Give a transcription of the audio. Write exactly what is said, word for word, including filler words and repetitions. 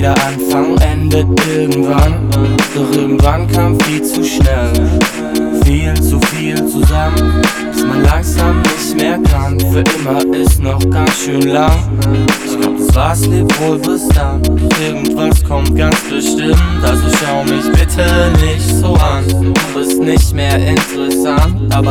jeder Anfang endet irgendwann. Doch irgendwann kam viel zu schnell, viel zu viel zusammen, bis man langsam nicht mehr kann. Für immer ist noch ganz schön lang. Ich glaub, das war's, leb wohl bis dann. Irgendwas kommt ganz bestimmt, also schau mich bitte nicht so an. Du bist nicht mehr interessant, aber